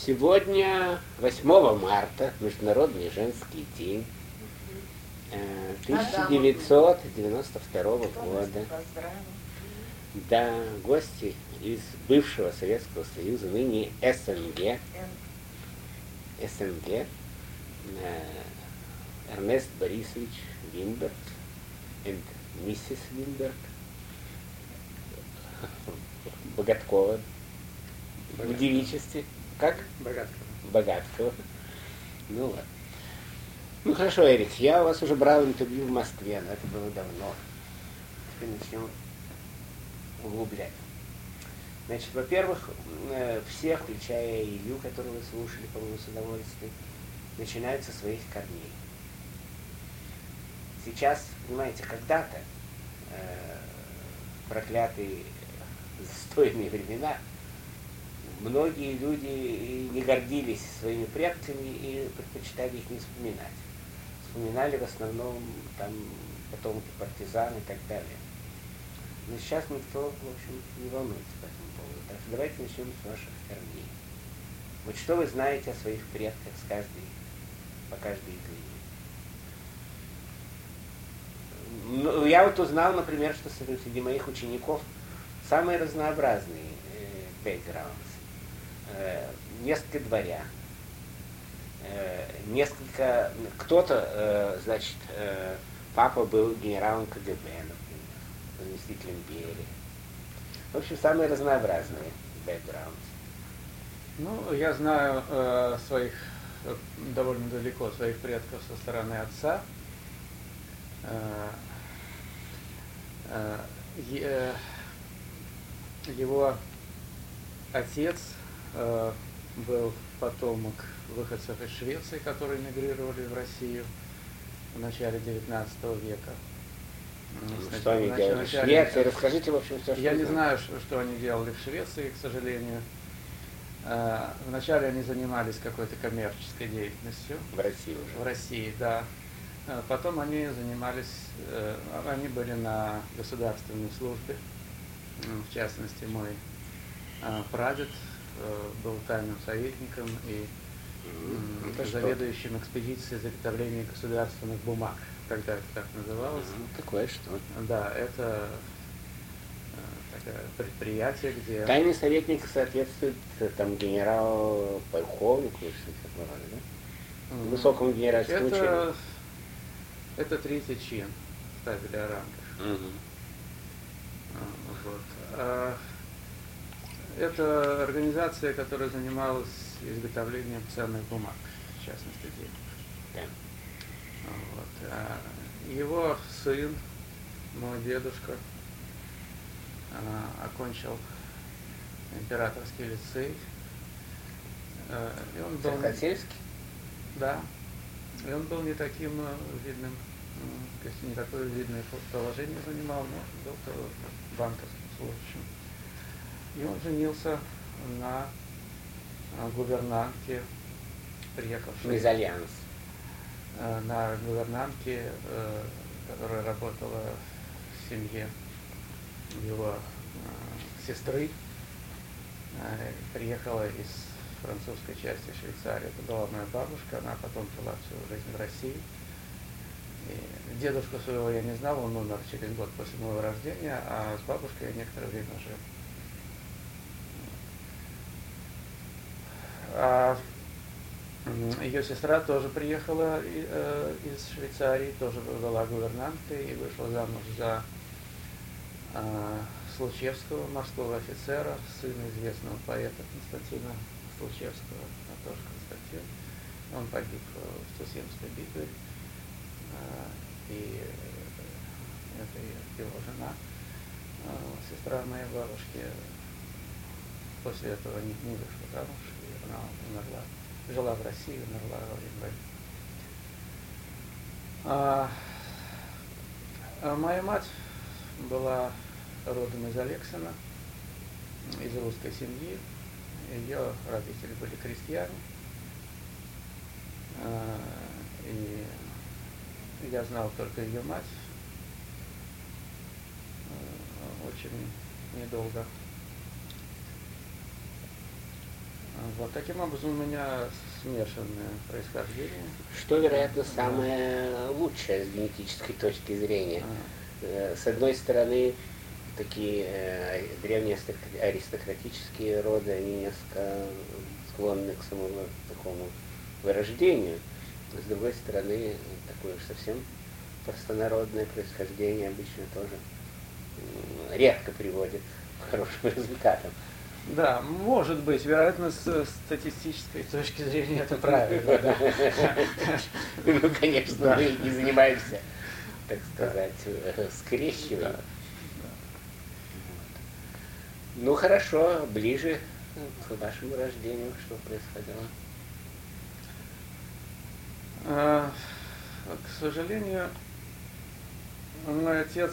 Сегодня 8 марта, Международный женский день 1992 года. Да, гости из бывшего Советского Союза, ныне СНГ, Эрнест Борисович Винберг и миссис Винберг, Богаткова, в девичестве. Как? Богаткова. Ну ладно. Ну хорошо, Эрик, я у вас уже брал интервью в Москве, но это было давно. Теперь начнем углублять. Значит, во-первых, все, включая Илью, которого вы слушали, по-моему, с удовольствием, начинают со своих корней. Сейчас, понимаете, когда-то проклятые застойные времена, многие люди не гордились своими предками и предпочитали их не вспоминать. Вспоминали в основном там потомки партизан и так далее. Но сейчас никто, в общем, не волнуется по этому поводу. Так что давайте начнем с ваших корней. Вот что вы знаете о своих предках по каждой из них? Ну, я вот узнал, например, что среди моих учеников самые разнообразные бэкграунды. Несколько дворян, кто-то, значит, папа был генералом КГБ, например, заместителем Берии. В общем, самые разнообразные бэкграунды. Ну, я знаю довольно далеко своих предков со стороны отца. Его отец был потомок выходцев из Швеции, которые мигрировали в Россию в начале XIX века. Что они делали в Швеции? Расскажите, в общем, все, что я не знаю, что они делали в Швеции, к сожалению. Вначале они занимались какой-то коммерческой деятельностью. В России уже? В России, да. Потом они были на государственной службе. В частности, мой прадед был тайным советником и заведующим экспедицией заготовления государственных бумаг. Тогда это так называлось. Такое что? Да, это такое предприятие, где... Тайный советник соответствует там генерал-полковнику, что-то такое, да? Высокому генеральскому чину. Это третий чин в табеле о рангах. Вот. Это организация, которая занималась изготовлением ценных бумаг, в частности денег. Да. Вот. Его сын, мой дедушка, окончил императорский лицей. И он был... Царскосельский? Да. И он был не таким видным, то есть не такое видное положение занимал, но был банковским служащим. И он женился на гувернантке, приехавшей... Мезальянс. На гувернантке, которая работала в семье его сестры. Приехала из французской части Швейцарии. Это была моя бабушка, она потом жила всю жизнь в России. И дедушку своего я не знал, он умер через год после моего рождения, а с бабушкой я некоторое время жил. Ее сестра тоже приехала из Швейцарии, тоже была гувернанткой и вышла замуж за Случевского, морского офицера, сына известного поэта Константина Случевского, тоже Константин. Он погиб в Цусимской битве, и это его жена, сестра моей бабушки. После этого не вышла замуж, и она умерла. Жила в России, умерла во время войны. Моя мать была родом из Алексина, из русской семьи. Ее родители были крестьяне. И я знал только ее мать. Очень недолго. Вот таким образом у меня смешанное происхождение. Что, вероятно, самое лучшее с генетической точки зрения. С одной стороны, такие древние аристократические роды, они несколько склонны к самому такому вырождению. С другой стороны, такое уж совсем простонародное происхождение обычно тоже редко приводит к хорошим результатам. Да, может быть, вероятно, с статистической точки зрения это правильно. Ну, конечно, мы не занимаемся, так сказать, скрещиванием. Ну, хорошо, ближе к вашему рождению, что происходило? К сожалению, мой отец,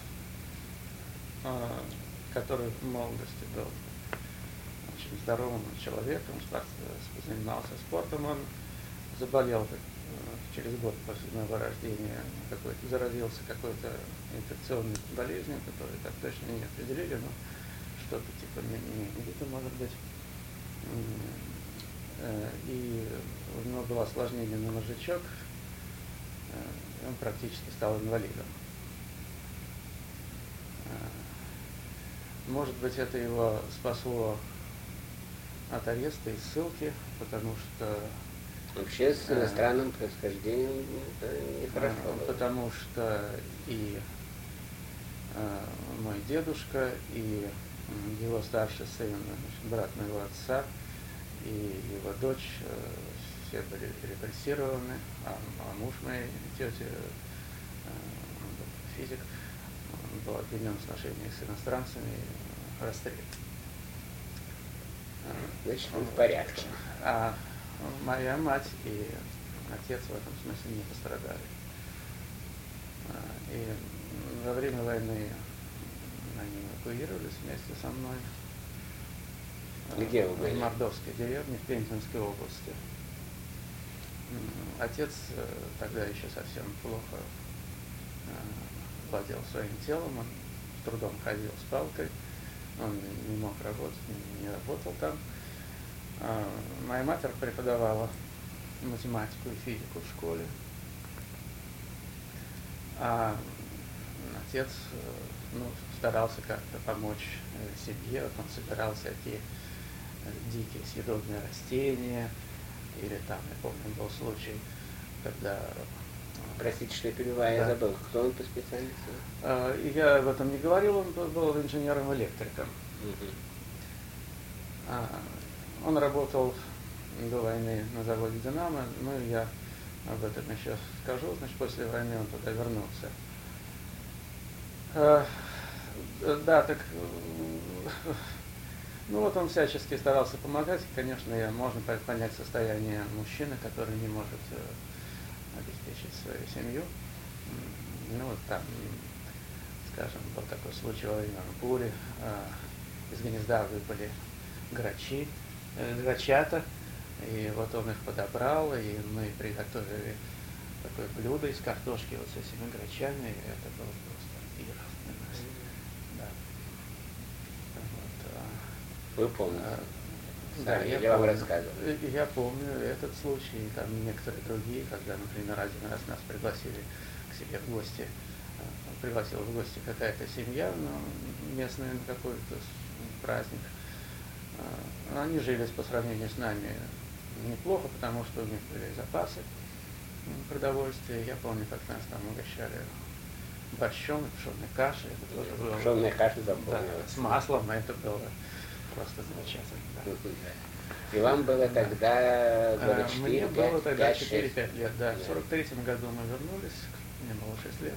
который в молодости был очень здоровым человеком, занимался спортом, он заболел через год после моего рождения, заразился какой-то инфекционной болезнью, которую так точно не определили, но что-то типа менингита, может быть. И у него было осложнение на мозжечок, и он практически стал инвалидом. Может быть, это его спасло от ареста и ссылки, потому что... Вообще с иностранным происхождением это нехорошо. Потому что и мой дедушка, и его старший сын, брат моего отца, и его дочь все были репрессированы, а муж моей тети, физик, был обвинен в сношениях с иностранцами и расстрелян. Значит, он в порядке. А моя мать и отец в этом смысле не пострадали. И во время войны они эвакуировались вместе со мной. Где вы были? В Мордовской деревне, в Пензенской области. Отец тогда еще совсем плохо владел своим телом, он с трудом ходил с палкой, он не мог работать, не работал там. Моя мать преподавала математику и физику в школе, а отец старался как-то помочь семье. Вот он собирал всякие дикие съедобные растения, или там, я помню, был случай, когда... Простите, что я перебиваю, я забыл, кто он по специальности? Я об этом не говорил, он был инженером-электриком. Он работал до войны на заводе «Динамо», ну и я об этом еще скажу, значит, после войны он туда вернулся. Да, так, ну вот он всячески старался помогать, и, конечно, можно понять состояние мужчины, который не может обеспечить свою семью. Ну вот там, скажем, был такой случай во время бури, из гнезда выпали грачата, и вот он их подобрал, и мы приготовили такое блюдо из картошки вот с этими грачами, и это было просто пир для нас. Да. Вот, вы помните? Да, я вам рассказывал. Я помню этот случай, и там некоторые другие, когда, например, один раз нас пригласили к себе в гости, пригласила в гости какая-то семья, местная, на какой-то праздник. Они жили по сравнению с нами неплохо, потому что у них были запасы продовольствия. Я помню, как нас там угощали борщом, пшенной кашей. Это тоже было... Пшенная каша запомнилась. Да, с маслом, это было просто замечательно. Да. И вам было тогда года 4, Мне 5, было тогда 5, 4-5 лет, да. В 43-м году мы вернулись, мне было 6 лет.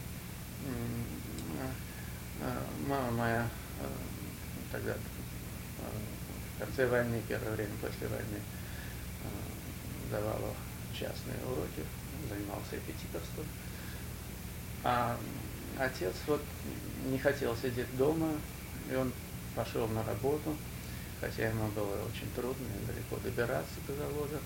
Мама моя тогда в конце войны, первое время после войны, давала частные уроки, занимался репетиторством. А отец вот не хотел сидеть дома, и он пошел на работу, хотя ему было очень трудно и далеко добираться до завода.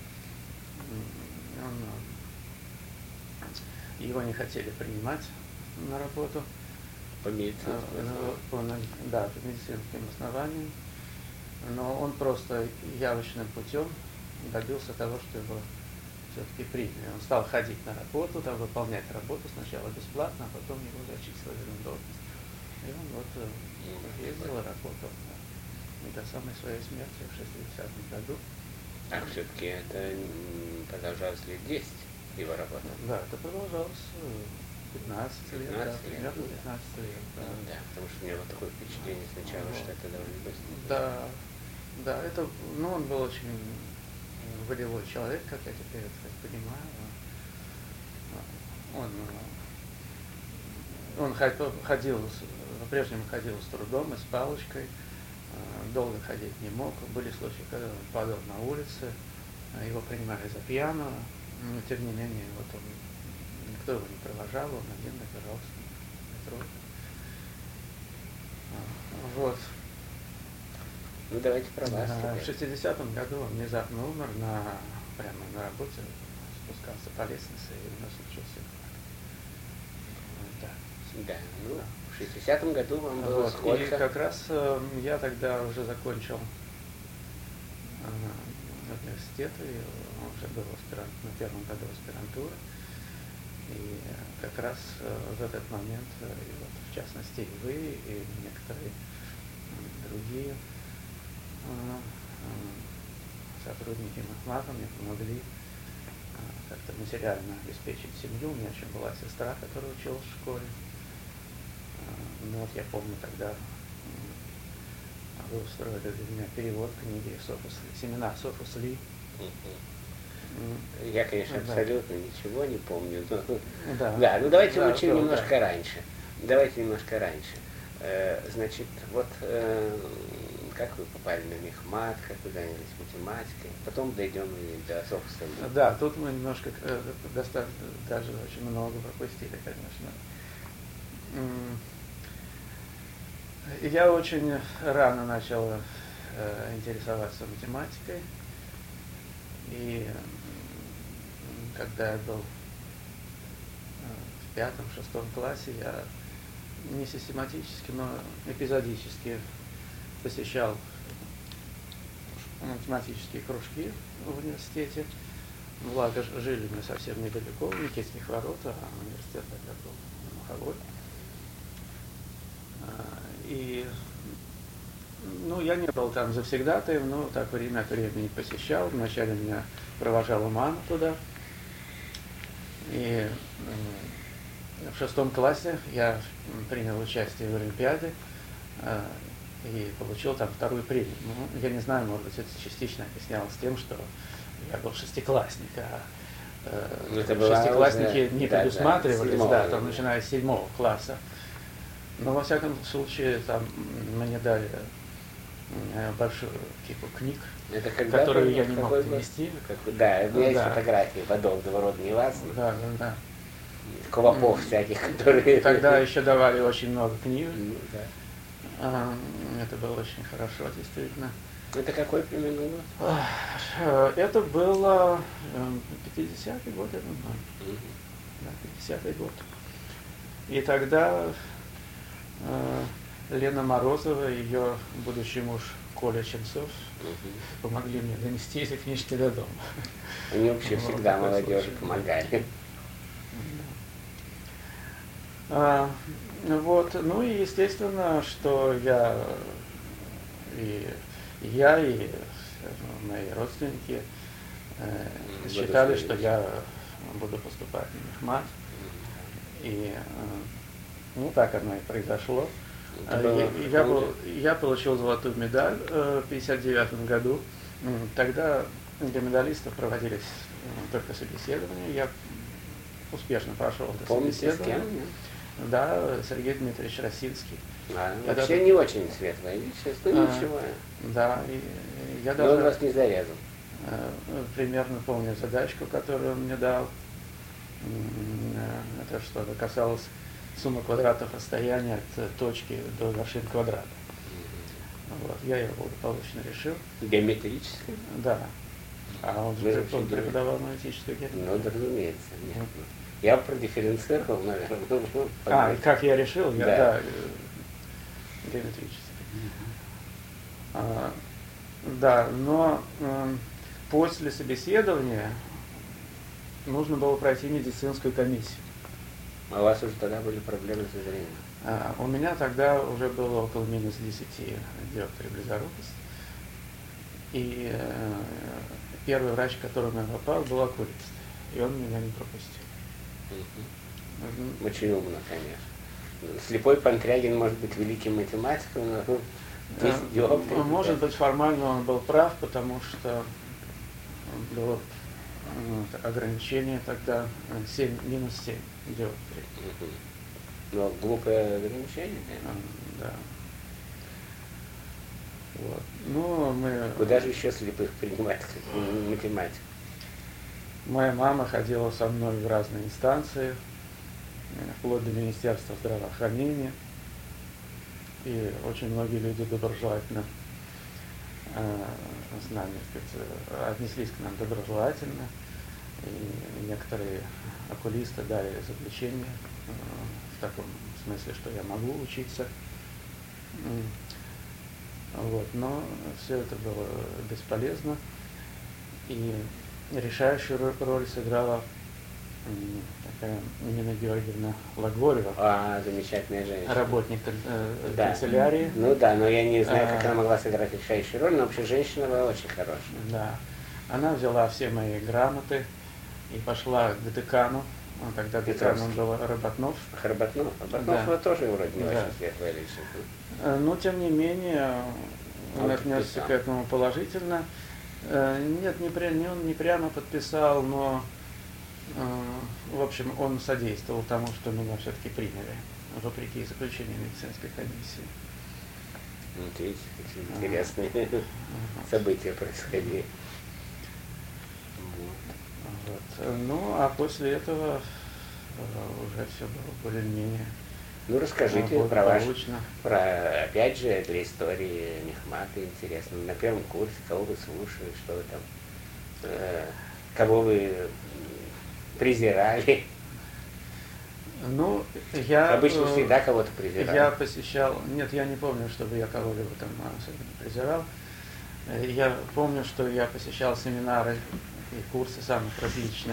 Его не хотели принимать на работу. По медицинским Да, по медицинским основаниям. Но он просто явочным путем добился того, что его все-таки приняли. Он стал ходить на работу, там, выполнять работу сначала бесплатно, а потом его зачислили на должность. И он вот ездил и работал до самой своей смерти в 60-м году. А все-таки это продолжалось лет 10 его работа? Да, это продолжалось 15 лет, 15 да, лет, примерно да. 15 лет. Да. Ну да, потому что у меня вот такое впечатление сначала, Вот. что это довольно быстро. Да, да, это, ну, он был очень волевой человек, как я теперь это понимаю. Он ходил, по-прежнему ходил с трудом и с палочкой, долго ходить не мог. Были случаи, когда он падал на улице, его принимали за пьяного, но тем не менее, вот он, никто его не провожал, он один добирался в метро. Вот. Ну давайте про вас В теперь. 60-м году он внезапно умер прямо на работе, спускался по лестнице, и у нас случился инфаркт. Да, ну в 60-м году вам было Вот. сколько? И как раз я тогда уже закончил университет, и уже был на первом году аспирантуры. И как раз в этот момент, и вот, в частности, и вы, и некоторые другие сотрудники Махмата мне помогли как-то материально обеспечить семью. У меня еще была сестра, которая училась в школе. Ну вот я помню, тогда вы устроили для меня перевод книги «Семена Софус Ли». Я, конечно, Да. абсолютно ничего не помню. Но... Да. Да, ну давайте Да, лучше да, немножко да. раньше. Давайте немножко раньше. Значит, вот как вы попали на Мехмат, как вы занялись математикой, потом дойдем и до Софуса Ли. Да, тут мы немножко даже очень много пропустили, конечно. Я очень рано начал интересоваться математикой, и когда я был в 5-6 классе, я не систематически, но эпизодически посещал математические кружки в университете. Благо, жили мы совсем недалеко, у Никитских ворот, а университет тогда был на Маховой. И, ну, я не был там завсегдатаем, но так время от времени посещал. Вначале меня провожала мама туда. И в 6 классе я принял участие в Олимпиаде и получил там 2-ю премию. Ну, я не знаю, может быть, это частично объяснялось тем, что я был шестиклассник, шестиклассники не предусматривались, там, начиная с 7 класса. Но, во всяком случае, там мне дали большую кипу книг, которую я не мог донести. Да, у меня есть фотографии подобного рода, не вас? Да. Клопов всяких, которые... Тогда еще давали очень много книг. Да. Это было очень хорошо, действительно. Это какой примерно год? Это было 50-й год, я думаю. Да, 50-й год. И тогда Лена Морозова и ее будущий муж Коля Ченцов помогли мне донести эти книжки до дома. Они вообще всегда молодежи помогали. Вот, ну и естественно, что и мои родственники считали, что я буду поступать в Мехмат. И ну так оно и произошло. Я получил золотую медаль в 1959 году. Тогда для медалистов проводились только собеседования. Я успешно прошел это собеседование. Да, Сергей Дмитриевич Росинский. Вообще не очень светлая личность, но ничего. Да, и я даже... Но он вас не зарезал. Примерно помню задачку, которую он мне дал. Это что-то касалось суммы квадратов расстояния от точки до вершин квадрата. Вот, я его благополучно решил. Геометрически? Да. А он же преподавал аналитическую геометрию. Ну, да, разумеется. Нет. Я продифференцировал, наверное. Как я решил? Да. Геометрически. Да, но после собеседования нужно было пройти медицинскую комиссию. А у вас уже тогда были проблемы со зрением? У меня тогда уже было около минус 10 диоптрий близорукости. И первый врач, к которому я попал, был окулист. И он меня не пропустил. Очень умно, конечно. Слепой Панкрягин может быть великим математиком, но 10 диоптрий. Может быть, формально он был прав, потому что было ограничение тогда минус 7 диоптрий. Но глупое ограничение, да. Вот. Ну, Куда же еще слепых принимать, математику? Моя мама ходила со мной в разные инстанции, вплоть до Министерства здравоохранения. И очень многие люди доброжелательно с нами, отнеслись к нам доброжелательно. И некоторые окулисты дали заключение в таком смысле, что я могу учиться. Вот. Но все это было бесполезно. И решающую роль сыграла такая Нина Георгиевна Лагорева. Замечательная женщина. Работник канцелярии. Ну да, но я не знаю, как она могла сыграть решающую роль, но вообще женщина была очень хорошая. Да. Она взяла все мои грамоты и пошла к декану. Тогда деканом был Работнов. Работнов да. Тоже вроде не очень светлая личность. Но тем не менее он отнесся к этому положительно. Нет, он не прямо подписал, но в общем он содействовал тому, что меня все-таки приняли, вопреки заключению медицинской комиссии. Вот видите, какие интересные события происходили. Вот. Ну, а после этого уже все было более-менее. Ну, расскажите опять же, для истории Мехмата интересно. На первом курсе, кого вы слушали, что вы там, кого вы презирали? Ну, я... Обычно всегда кого-то презирал. Я посещал... Нет, я не помню, чтобы я кого-либо там особенно презирал. Я помню, что я посещал семинары и курсы самых различных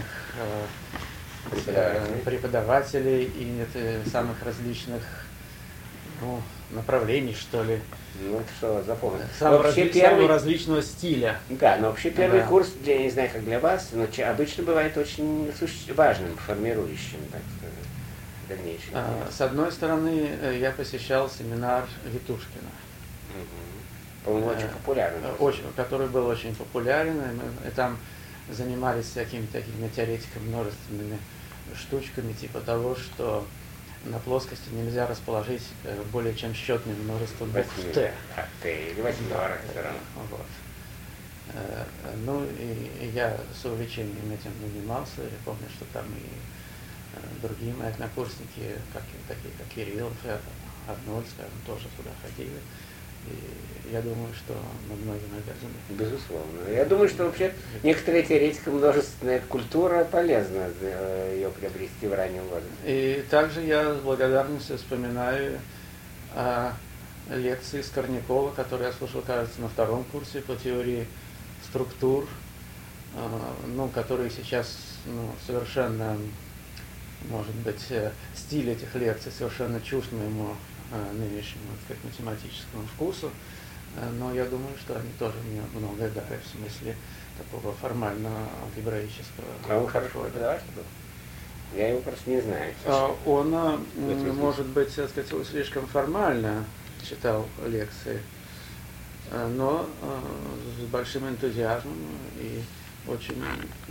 преподавателей и самых различных направлений, что ли. Ну, что, запомнил. Самого различного стиля. Да, но вообще первый курс, я не знаю, как для вас, но обычно бывает очень важным, формирующим, так сказать, дальнейшем. С одной стороны, я посещал семинар Витушкина. По-моему, очень популярный. Который был очень популярен, и там занимались всякими такими теоретиками, множественными штучками, типа того, что на плоскости нельзя расположить более чем счетное множество букв Т. Или 8 вот. Ну, и я с увлечением этим занимался. Я помню, что там и другие мои однокурсники, такие как Кириллов и Арнольд, скажем, тоже туда ходили. И я думаю, что мы многим обязаны. Безусловно. Я думаю, что вообще некоторые теоретики множественная культура полезна ее приобрести в раннем возрасте. И также я с благодарностью вспоминаю лекции Скорнякова, которые я слушал, кажется, на втором курсе по теории структур, которые сейчас совершенно, может быть, стиль этих лекций совершенно чужд моему нынешнему, так сказать, математическому вкусу, но я думаю, что они тоже мне многое дали в смысле такого формального алгебраического. А он хорошо преподаватель был? Я его просто не знаю. Он, может быть, так сказать, слишком формально читал лекции, но с большим энтузиазмом и очень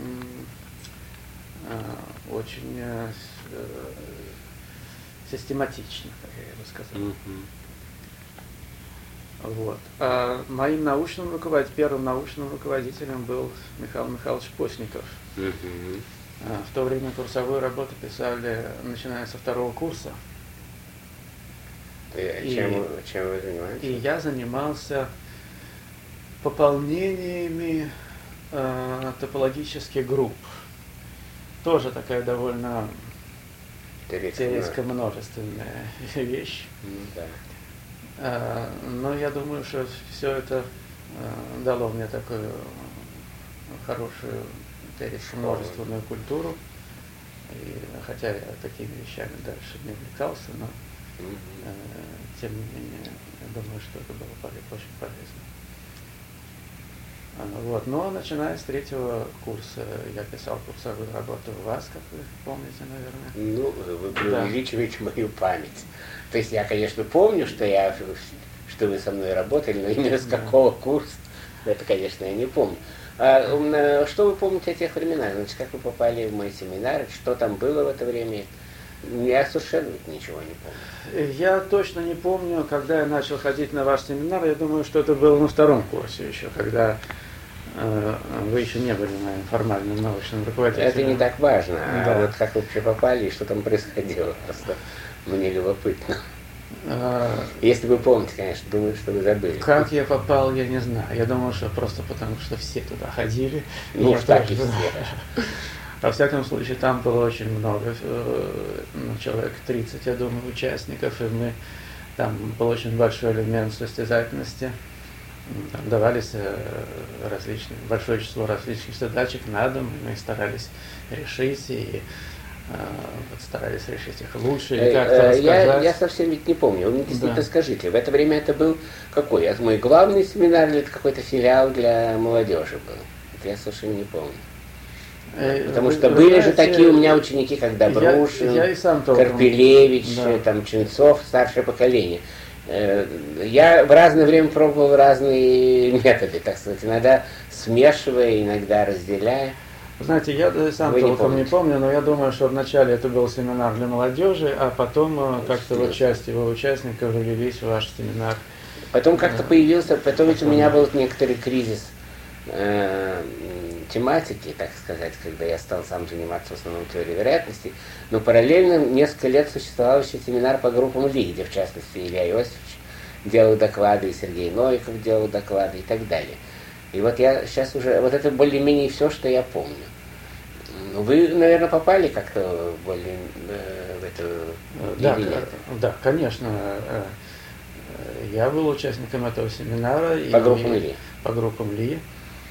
систематично, как я бы сказал. Вот. Моим первым научным руководителем был Михаил Михайлович Постников. В то время курсовую работу писали, начиная со второго курса. Чем вы занимаетесь? И я занимался пополнениями топологических групп. Тоже такая довольно теоретико-множественная вещь. Да. Но я думаю, что все это дало мне такую хорошую, множественную культуру. И, хотя я такими вещами дальше не увлекался, но тем не менее, я думаю, что это было очень полезно. Вот. Но начиная с 3-го курса я писал курсовую работу у вас, как вы помните, наверное. Ну, вы преувеличиваете мою память. То есть я, конечно, помню, что вы со мной работали, но именно с какого курса, это, конечно, я не помню. Что вы помните о тех временах? Значит, как вы попали в мой семинар, что там было в это время? Я совершенно ничего не помню. Я точно не помню, когда я начал ходить на ваш семинар. Я думаю, что это было на 2-м курсе еще, когда вы еще не были моим формальным научным руководителем. Это не так важно. Да. А вот как вы вообще попали и что там происходило, просто мне любопытно. Если вы помните, конечно, думаю, что вы забыли. Как я попал, я не знаю. Я думал, что просто потому, что все туда ходили. Ну, уж так и все. Во всяком случае, там было очень много, человек 30, я думаю, участников, и там был очень большой элемент состязательности. Там давались большое число различных задачек на дом, и мы старались решить, и старались решить их лучше, или как-то рассказать. Я совсем ведь не помню. Вы мне действительно скажите, в это время это был какой? Это мой главный семинар или это какой-то филиал для молодежи был? Это я совершенно не помню. Потому что были же такие у меня ученики, как Добрушин, Карпелевич, там, Ченцов, старшее поколение. Я в разное время пробовал разные методы, так сказать, иногда смешивая, иногда разделяя. Знаете, я сам толком не помню, но я думаю, что вначале это был семинар для молодежи, а потом как-то вот часть его участников влились в ваш семинар. Потом как-то появился, потом ведь у меня был некоторый кризис тематики, так сказать, когда я стал сам заниматься в основном теорией вероятности, но параллельно несколько лет существовал еще семинар по группам Ли, где в частности Илья Иосифович делал доклады, и Сергей Новиков делал доклады и так далее. И вот я сейчас уже, вот это более-менее все, что я помню. Вы, наверное, попали как-то более в эту... Да, конечно. Я был участником этого семинара. По группам Ли. По группам Ли.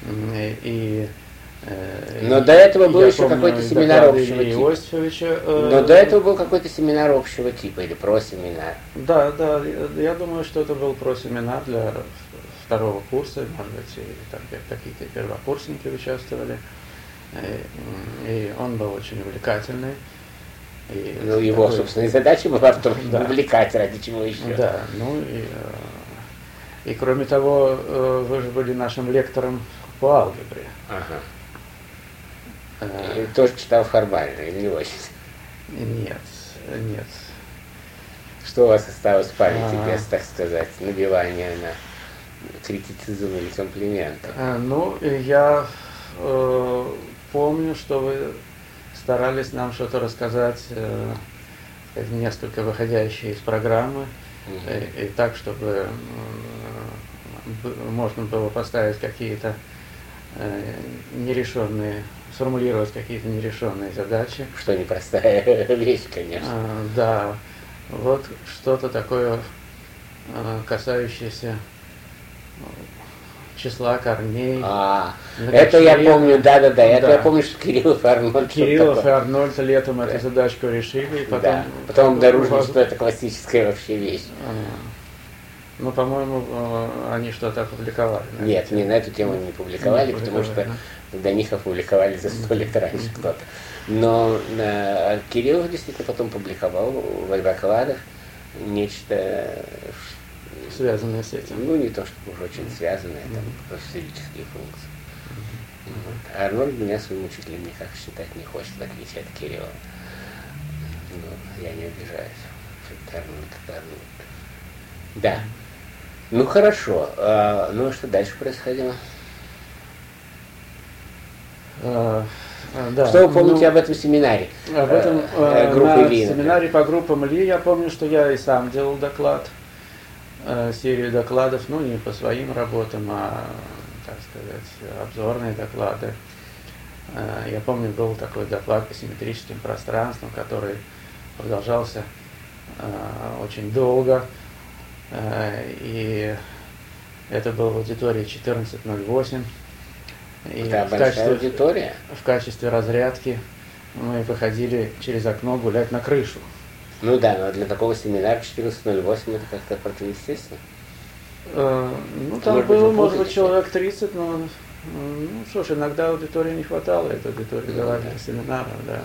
Но до этого был еще какой-то семинар общего типа. Но до этого был какой-то семинар общего типа или про-семинар. Да, я думаю, что это был про-семинар для 2-го курса, может быть, и там какие-то первокурсники участвовали. И он был очень увлекательный. Ну, его, собственно, задача была в том, чтобы увлекать, ради чего еще. Да, и кроме того, вы же были нашим лектором по алгебре. Ага. Тоже читал формально или не очень? Нет. Что у вас осталось в памяти без, так сказать, набивания на критицизм или комплименты? Я помню, что вы старались нам что-то рассказать, несколько выходящее из программы, и так, чтобы можно было поставить какие-то нерешенные, сформулировать какие-то нерешенные задачи. Что непростая вещь, конечно. Да, вот что-то такое, касающееся числа корней. Это я помню, да. Это я помню, что Кириллов и Арнольд. Кириллов и Арнольд летом эту задачку решили, и потом обнаружили, что это классическая вообще вещь. По-моему, они что-то опубликовали. Нет, на эту тему не публиковали, потому что до них опубликовали за 100 лет раньше кто-то. Но Кириллов действительно потом публиковал в докладах нечто... связанное с этим. Не то, чтобы уже очень связанное, там, физические функции. Арнольд меня своим учителем никак считать не хочет, в отличие от Кирилла. Я не обижаюсь. Арнольд это Арнольд. Да. Хорошо. Что дальше происходило? Что вы помните об этом семинаре? Об этом семинаре по группам Ли я помню, что я и сам делал доклад, серию докладов, не по своим работам, а, так сказать, обзорные доклады. Я помню, был такой доклад по симметрическим пространствам, который продолжался очень долго. И Это был в аудитории 1408. И Да, большая аудитория. в качестве разрядки мы выходили через окно гулять на крышу. Ну да, но для такого семинара 1408 это как-то противоестественно. Ну, там было, может быть, человек 30, но, ну, слушай, иногда аудитории не хватало, этой аудитории давали для семинара, да.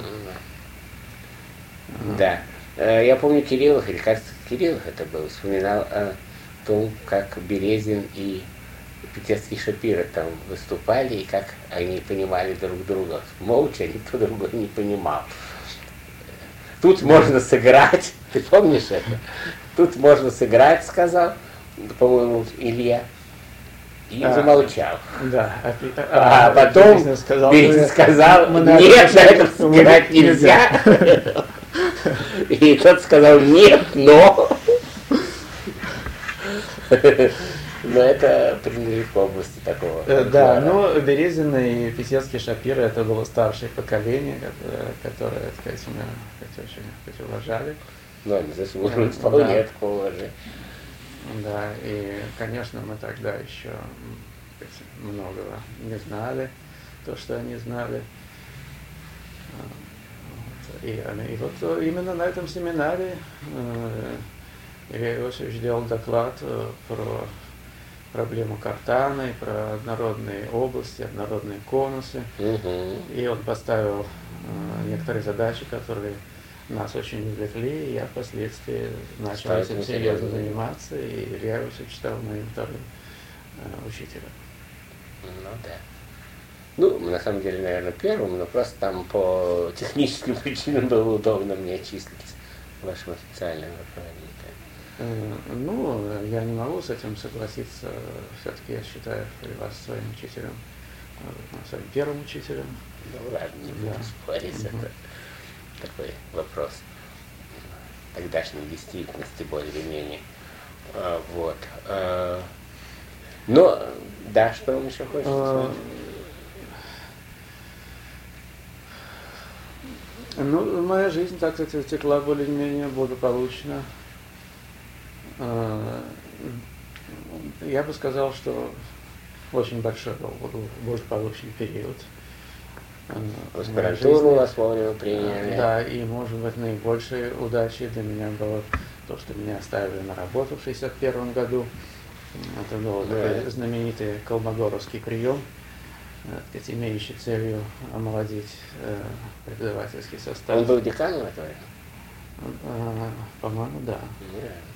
Да. Я помню Кириллов, или кажется, Кириллов это был, вспоминал о том, как Березин и Петецкий Шапира там выступали, и как они понимали друг друга. Молча, никто другой не понимал. Тут можно сыграть, ты помнишь это? Тут можно сыграть, сказал, по-моему, Илья, и замолчал. Да. А потом Березин сказал, нет, на этом сыграть нельзя. И тот сказал, нет, но... Но это принадлежит к области такого. Да, но Березин и Петецкий Шапира это было старшее поколение, которое, так сказать, мы очень уважали. Ну, они заслуживают вполне такого уважения. Да, и, конечно, мы тогда еще многого не знали, то, что они знали. И вот именно на этом семинаре Илья Иосифович делал доклад про проблему картаны, про однородные области, однородные конусы. И он поставил некоторые задачи, которые нас очень увлекли, и я впоследствии начал этим серьезно заниматься, и Илья Иосифович стал моим вторым учителем. Ну да. Ну, на самом деле, наверное, первым, но просто там по техническим причинам было удобно мне числить в вашем официальном направлении. Ну, я не могу с этим согласиться. Все-таки я считаю вас своим учителем, своим первым учителем. Ну ладно, не буду спорить, это такой вопрос тогдашней действительности более или менее. Вот. Но, да, что вам еще хочется? Ну, моя жизнь, так сказать, текла более-менее благополучно. Я бы сказал, что очень большой был благополучный период. Аспирантуру вас вовремя приняли. Да, и, может быть, наибольшей удачей для меня было то, что меня оставили на работу в 1961 году. Это был знаменитый Колмогоровский прием, имеющий целью омолодить преподавательский состав. Он был деканом в это время? По-моему, да.